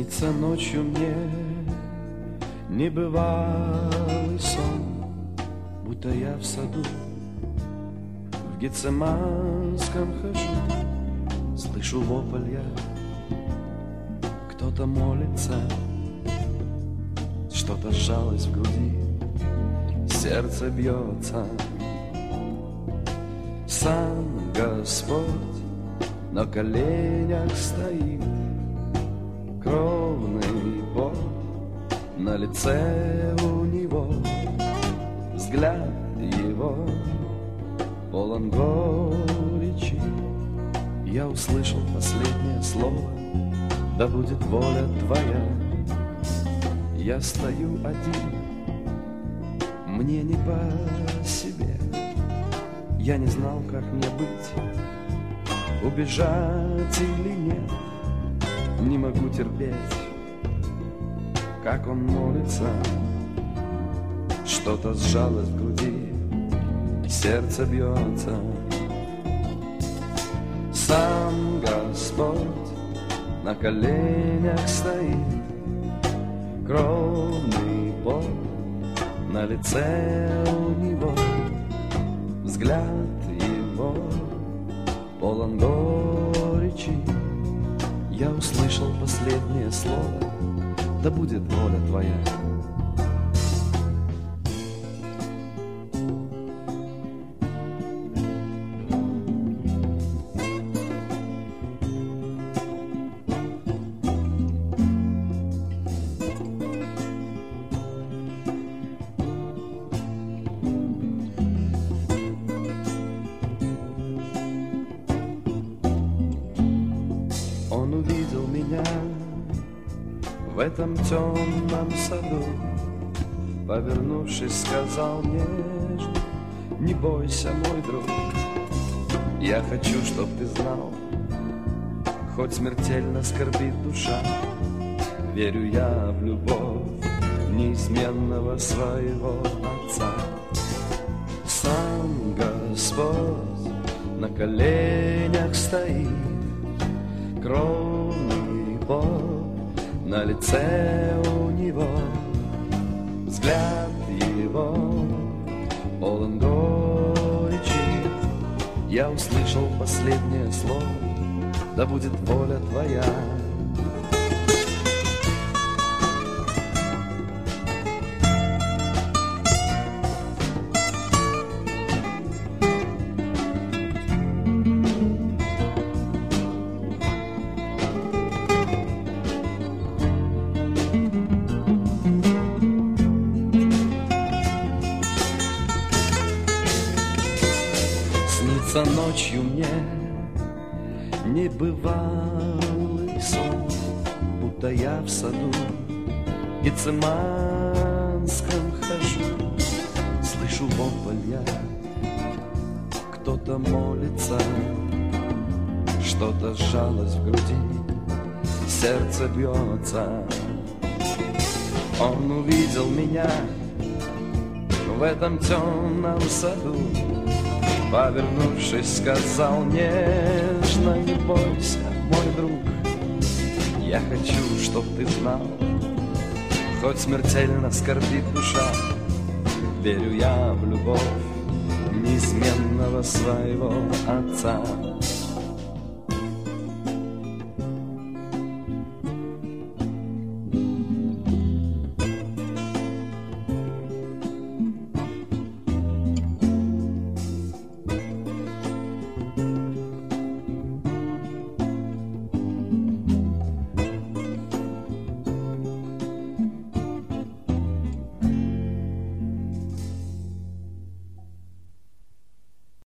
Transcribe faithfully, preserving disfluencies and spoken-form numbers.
Снится ночью мне небывалый сон, будто я в саду в Гециманском хожу. Слышу вопль я, кто-то молится, что-то сжалось в груди, сердце бьется. Сам Господь на коленях стоит, кровный пот на лице у него, взгляд его полон горечи. Я услышал последнее слово: да будет воля твоя. Я стою один, мне не по себе. Я не знал, как мне быть, убежать или нет. Не могу терпеть, как он молится. Что-то сжалось в груди, сердце бьется. Сам Господь на коленях стоит, кровный пот на лице у него, взгляд его полон горечи. Я услышал последнее слово: да будет воля твоя. Он увидел меня в этом темном саду, повернувшись, сказал нежно: не бойся, мой друг, я хочу, чтоб ты знал, хоть смертельно скорбит душа, верю я в любовь неизменного своего Отца. Сам Господь на коленях стоит, кровный пот на лице у него, взгляд его полон горечи. Я услышал последнее слово: да будет воля твоя. Снится ночью мне небывалый сон, будто я в саду Гециманском хожу. Слышу вопль я, кто-то молится, что-то сжалось в груди, сердце бьется. Он увидел меня в этом темном саду, повернувшись, сказал нежно: не бойся, мой друг, я хочу, чтоб ты знал, хоть смертельно скорбит душа, верю я в любовь неизменного своего Отца.